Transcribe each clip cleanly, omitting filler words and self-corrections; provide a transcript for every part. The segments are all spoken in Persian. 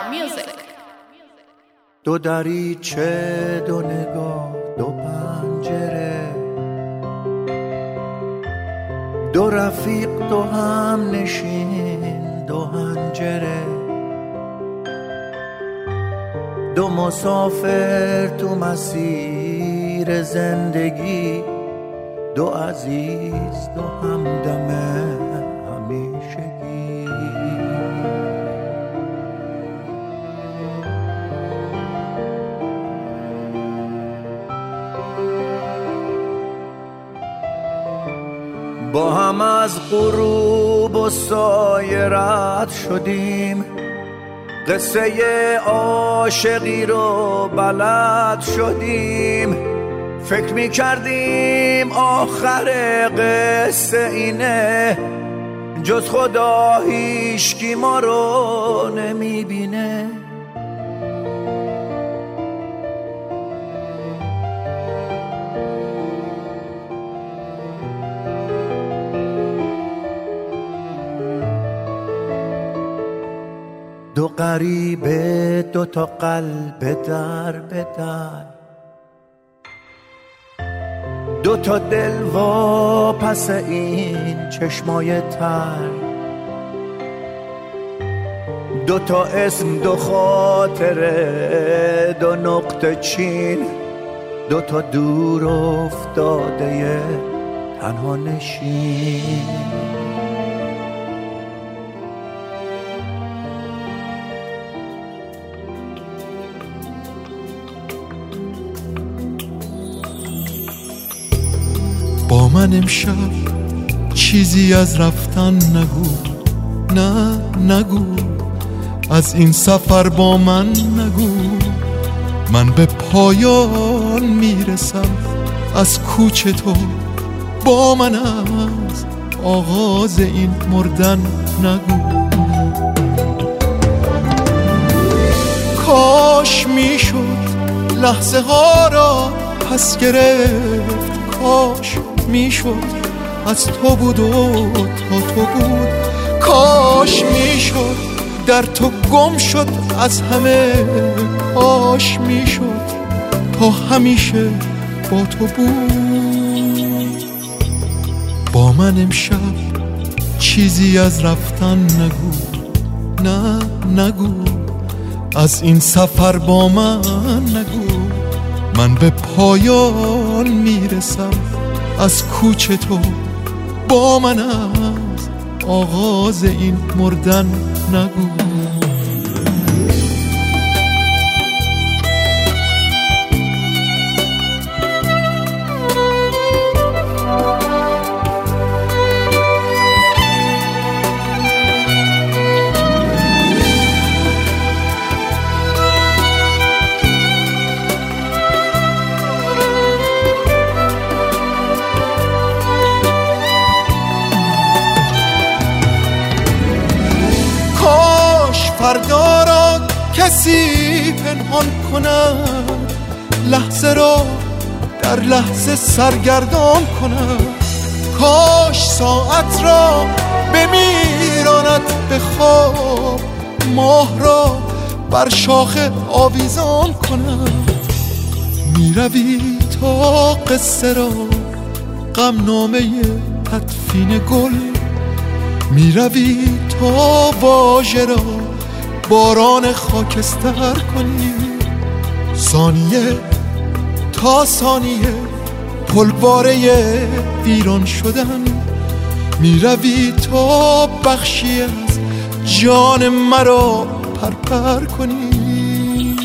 music. دو دریچه، دو نگاه، دو پنجره، دو رفیق، دو هم نشین، دو هنجره، دو مسافر تو مسیر زندگی، دو عزیز، دو همدم همیشگی. با هم از غروب و سایه رد شدیم، قصه عاشقی رو بلد شدیم، فکر می کردیم آخر قصه اینه، جز خدا هیچکی ما رو نمی بینه. دو غریبه، دو تا قلب در به در، دو تا دل واپس این چشمای تر، دو تا اسم، دو خاطره، دو نقطه چین، دو تا دور افتاده تنها نشین. با من امشب چیزی از رفتن نگو، نه نگو، از این سفر با من نگو. من به پایان میرسم از کوچه تو، با من از آغاز این مردن نگو. کاش میشد لحظه ها را پس گرفت، کاش میشد از تو بود و تا تو بود، کاش میشد در تو گم شد از همه، کاش میشد تا همیشه با تو بود. با من امشب چیزی از رفتن نگو، نه نگو، از این سفر با من نگو. من به پایان میرسم از کوچه تو، با من از آغاز این مردن نگو. فردا را کسی پنهان کند، لحظه را در لحظه سرگردان کند. کاش ساعت را بمیراند به خواب، ماه را بر شاخه آویزان کند. میروی تا قصه را غمنامه تدفین گل، میروی تا واژه را باران خاکستر کنی. ثانیه تا ثانیه پلواره ویران شدن، میروی تا بخشی از جان مرا پرپر کنی.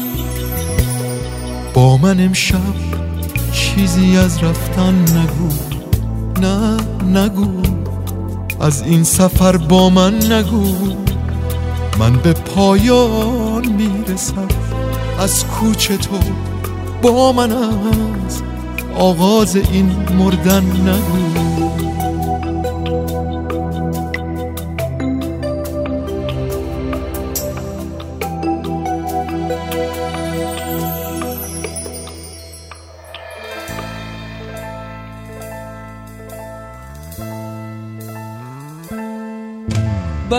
با من امشب چیزی از رفتن نگو، نه نگو، از این سفر با من نگو. من به پایان میرسم از کوچه تو، با من از آغاز این مردن نگو.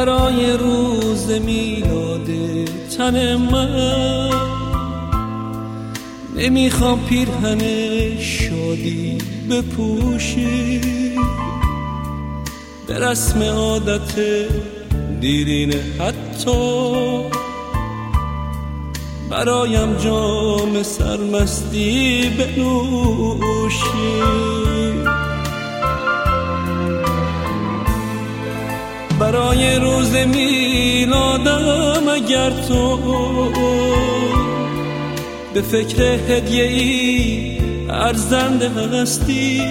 برای روز میلاد تن من. نمیخوام پیرهن شادی بپوشی، به رسم عادت دیرینه حتی برایم جام سرمستی بنوشی. برای روز میلادم اگر تو به فکر هدیه‌ای ارزنده هستی،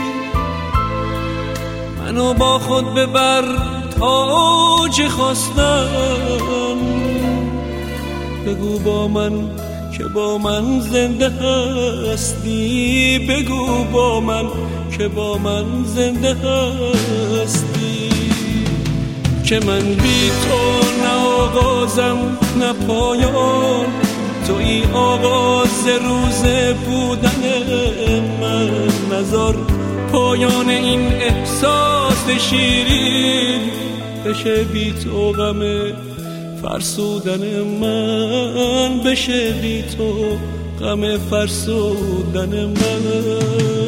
منو با خود ببر تا چه خواستم. بگو با من که با من زنده هستی، بگو با من که با من زنده هستی. که من بی تو نه آغازم نه پایان، توی آغاز روز بودن من. نذار پایان این احساس شیرین بشه بی تو غم فرسودن من، بشه بی تو غم فرسودن من.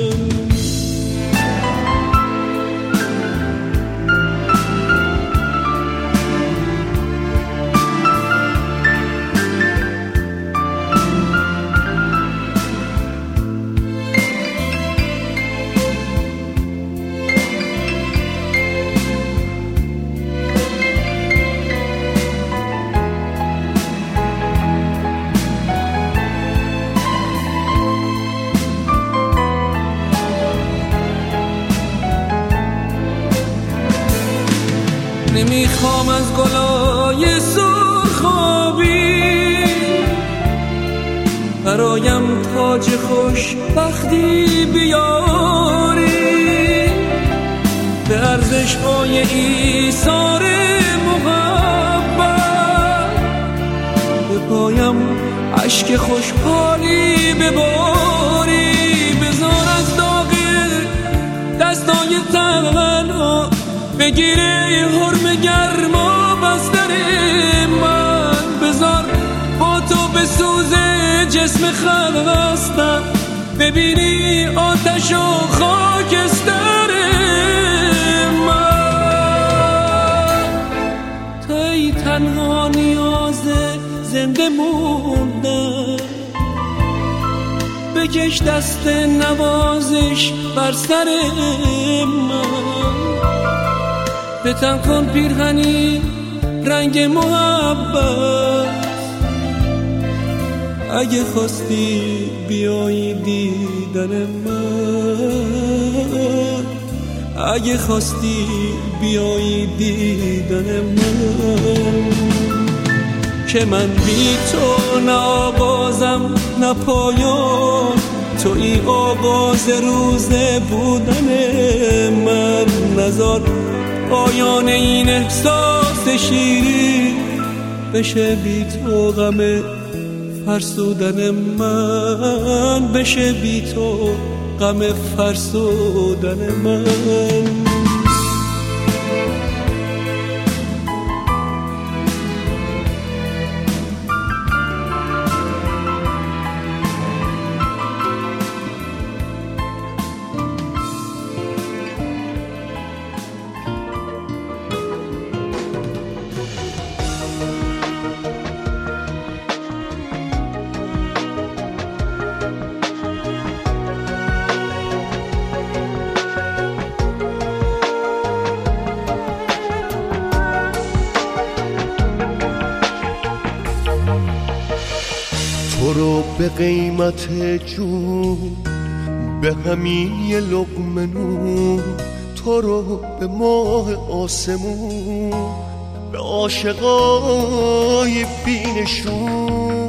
نمیخوام از گلای سرخابی برایم تاج خوشبختی بیاری، به ارزش‌های ایثار محبت به پایم اشک خوشحالی بباری. بذار از داغ دستای تنها بگیره حرم گرما بستر من. بذار با تو به سوز جسم خستم، ببینی آتش و خاکستر من. توی تنها نیاز زنده موندن، بکش دست نوازش بر سر من. بتن کن پیرهنی رنگ محبت، اگه خواستی بیایی دیدن من، اگه خواستی بیایی دیدن من. که من بی تو نه آغازم نه پایان، توی آغاز روز بودن من. نذار پایان این احساس شیرین بشه بی تو غم فرسودن من، بشه بی تو غم فرسودن من. تو رو به قیمت جون، به همین یه لقمه نون، تو رو به ماه آسمون، به عاشقای بینشون،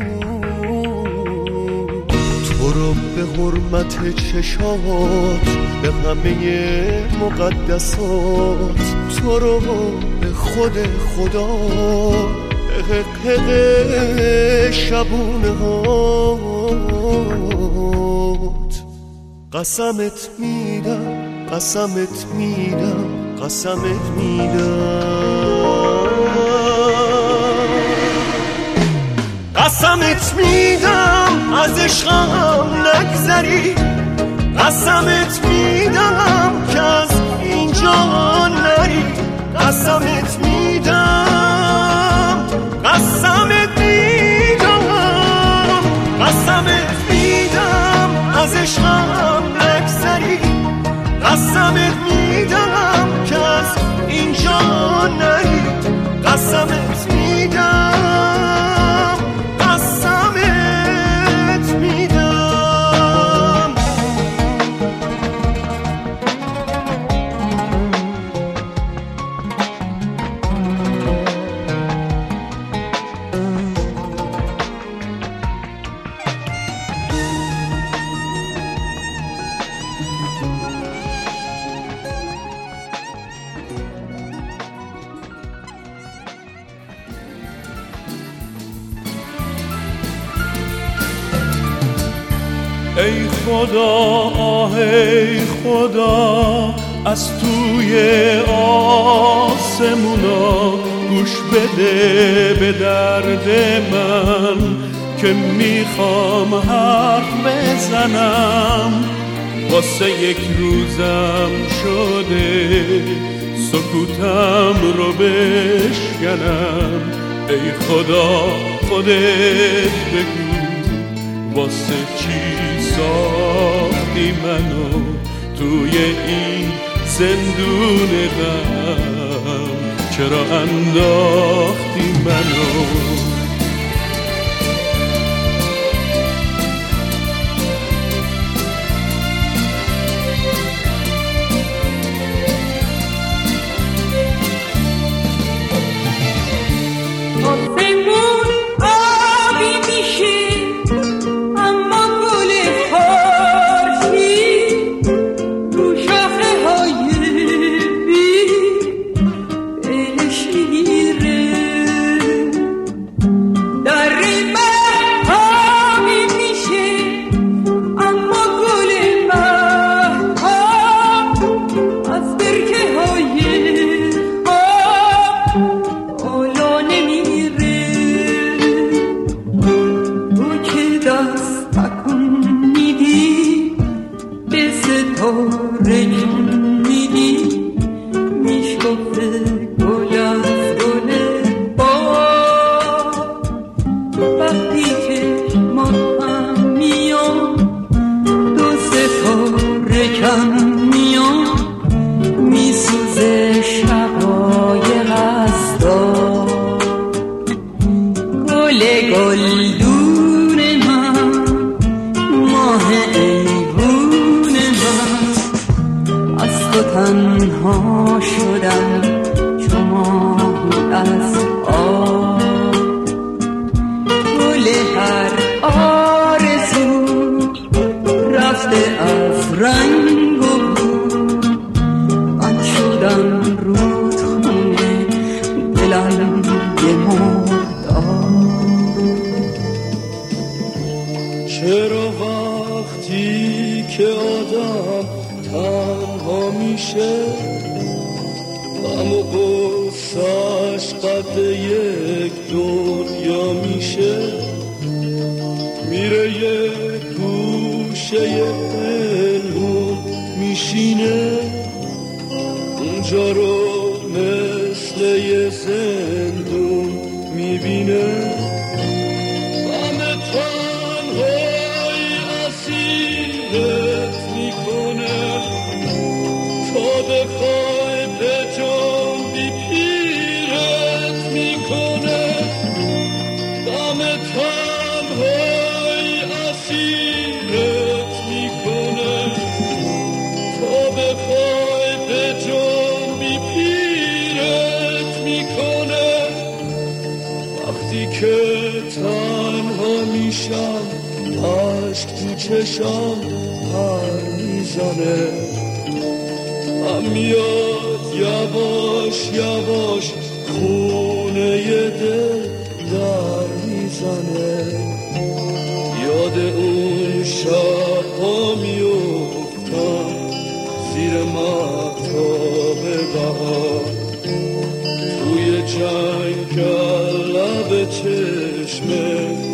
تو رو به حرمت چشات، به همه مقدسات، تو رو به خود خدا، حقق شبونه هات. قسمت میدم، قسمت میدم، قسمت میدم. قسمت میدم از عشقم نگذری، قسمت میدم که از اینجا نری، قسمت میدم، قسمت میدم، قسمت میدم از عشقم نگذری، قسمت میدم که از اینجا نری، قسمت میدم، قسمت میدم. ای خدا آه ای خدا از توی آسمونا گوش بده به درد من که میخوام حرف بزنم، واسه یک روزم شده سکوتم رو بشکنم. ای خدا خودت بگو واسه چی ساختی منو توی این زندون غم، چرا انداختی منو؟ تنها شدم چو ماهی از آب، گل هر آرزو رفته از رنگ و بو، من شدم رودخونه دلم یه مرداب. چرا وقتی که آدم تنها میشه غم و غصه‌اش قد یک دنیا میشه، میره یه گوشه پنهون میشینه، اونجا رو مثل یه زندون میبینه، غم تنهایی اسیرت میکنه، تا بخوای به جنبی پیرت میکنه، غم تنهایی اسیرت میکنه، تا بخوای به جنبی پیرت میکنه. وقتی که تنها میشم عشق تو چشم پر میزنه، هم میاد یواش یواش خونه دل در میزنه، یاد اون شب‌ها میفتم زیر مهتاب بهار، توی جنگل لب چشمه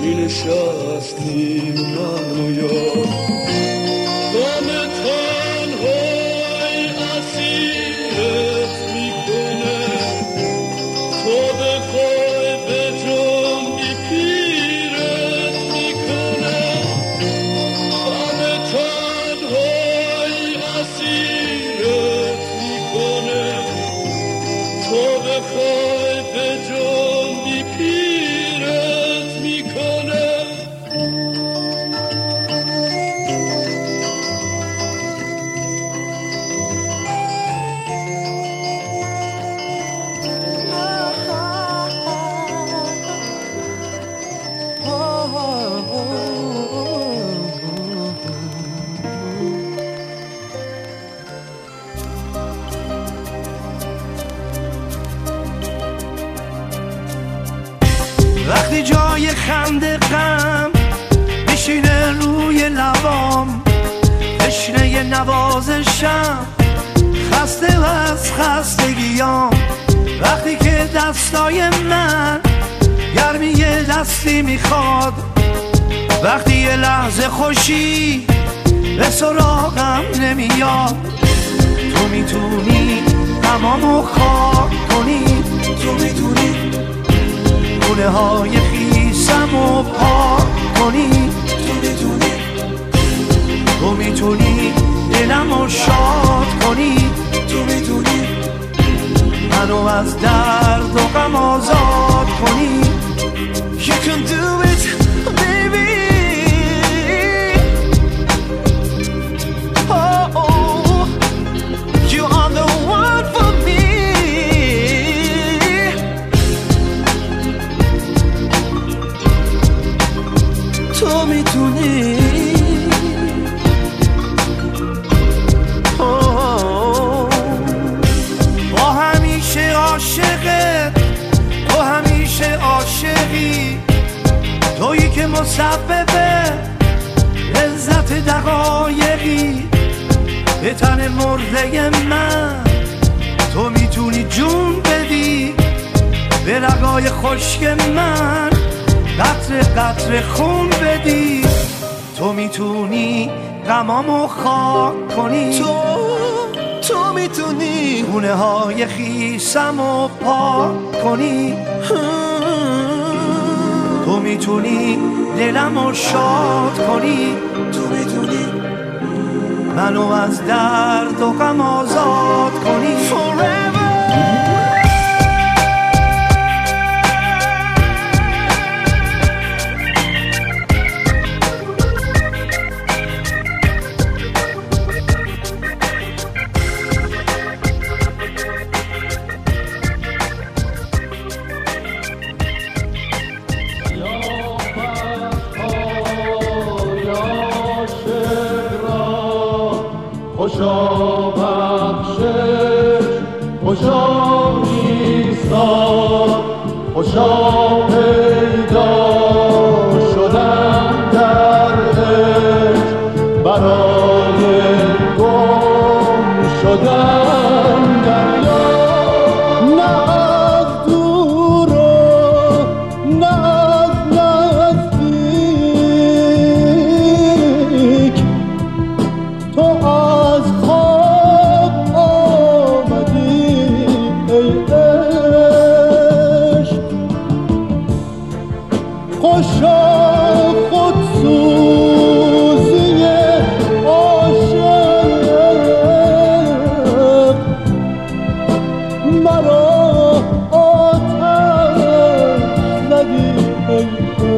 می نشستیم من و یار غم تنهای اسیرت می کنه تو بخوای به جنبی پیرت می کنه غم تنهای اسیرت می کنه تو بخوای به جنبی پیرت می کنه وقتی جای خنده غم میشینه روی لبام تشنه نوازشم خسته و از خستگیام وقتی که دستای من گرمی دستی میخواد وقتی یه لحظه خوشی به سراغم نمیاد تو میتونی غمامو خاک کنی تو میتونی گونه های خیسمو پاک کنی تو میتونی دلمو شاد کنی تو میتونی منو از درد و غم آزاد کنی You can do it baby Oh, oh. You are the one for me تو میتونی با همیشه عاشقت تو همیشه عاشقی تویی که مسببه لذت دقایقی به تن مرده من تو میتونی جون بدی به رگای خشک من قطره قطره خون بدی تو میتونی غمامو خاک کنی تو میتونی گونه های خیسمو پاک کنی تو میتونی دلمو شاد کنی تو میتونی منو از درد و غم آزاد کنی Forever خوشا بخشش خوشا نیستان خوشا پیدا شدن در عشق برای گم شدن دریا نه از دور و نه از نزدیک تو از خواب آمدی ای عشق خوشا خودسوزی عاشق مرا آتش زدی ای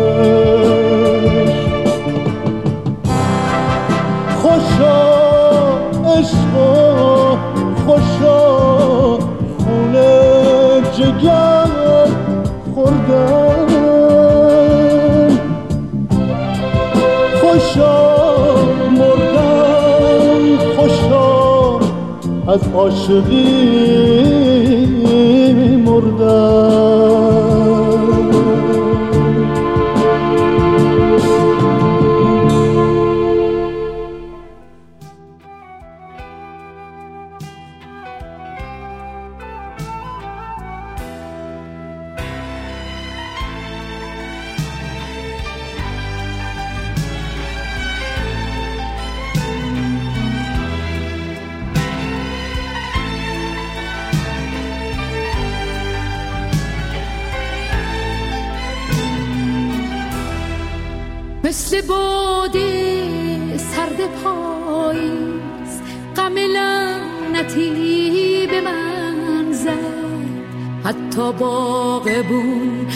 عشق خوشا عشق و خوشا خون جگر خوردن خوشا مردن خوشا از عاشقی مردن مثل باد سرد پاییز غم لعنتی به من زد، حتی باغبون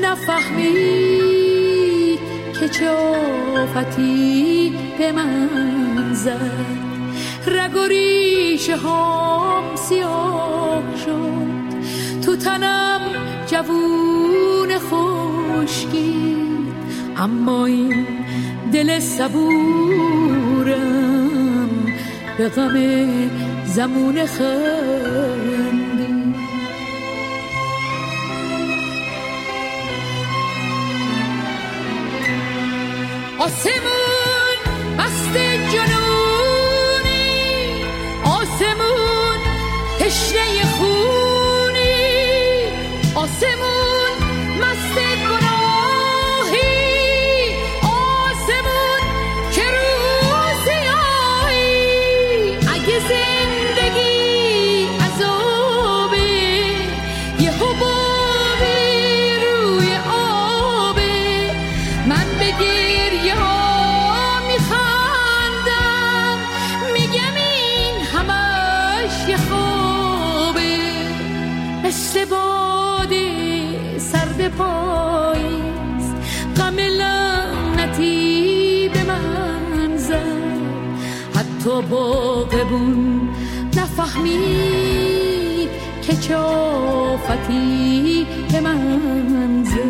نفهمید که چه آفتی به من زد. رگ و ریشه هام سیاه شد، تو تنم جوون خشکی، اما این دل صبورم به غم زمون خندی. آسمون مست جنونی، آسمون تشنه خونی، آسمون مست گناهی، آسمون که روزیایی. اگه زندگی عذابه، یه حبابی روی آبه، من به گریه ها میخندم، میگم این همش یه خوابه. مثل باد سرد پاییز غم لعنتی به من زد، حتی باغبون نفهمید که چه آفتی به من زد.